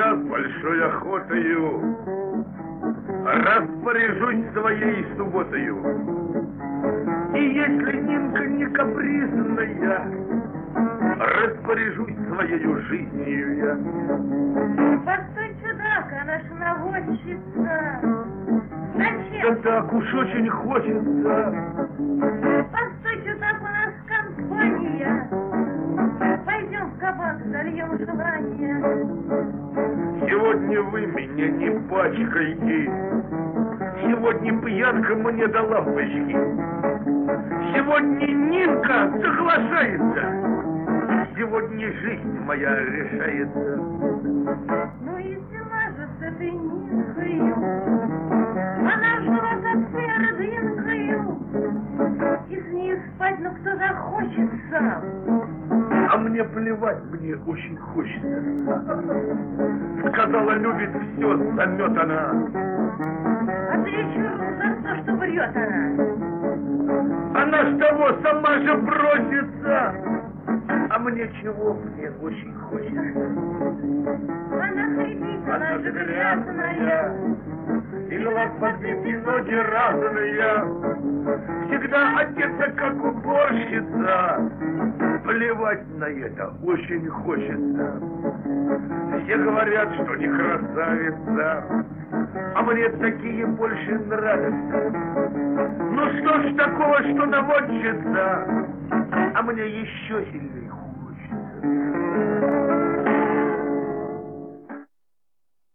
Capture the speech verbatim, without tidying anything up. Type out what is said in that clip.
я с большой охотою распоряжусь своей субботою. И если Нинка не капризная, распоряжусь своею жизнью я. Постой, чудак, она ж наводчица. Зачем? Да так уж очень хочется. Постой, чудак, у нас компания. Пойдем в кабак, зальем желание. Сегодня вы меня не пачкайте. Сегодня пьянка мне до лампочки. Сегодня Нинка соглашается. Сегодня жизнь моя решается. Ну и взяла же с этой Нинкою. Она жила со твердинкою. И с ней спать, ну кто захочет сам. А мне плевать, мне очень хочется. Сказала, любит все, заметана. Отвечу за то, что врет она. Она ж того сама же бросится. А мне чего? Мне очень хочется. Она хрипит, она Она же же грязная. грязная. И глаз подбиты, ноги разные. Всегда одета, как уборщица. Плевать на это очень хочется. Все говорят, что не красавица, а мне такие больше нравятся. Ну что ж такого, что наводчица, а мне еще сильнее хочется.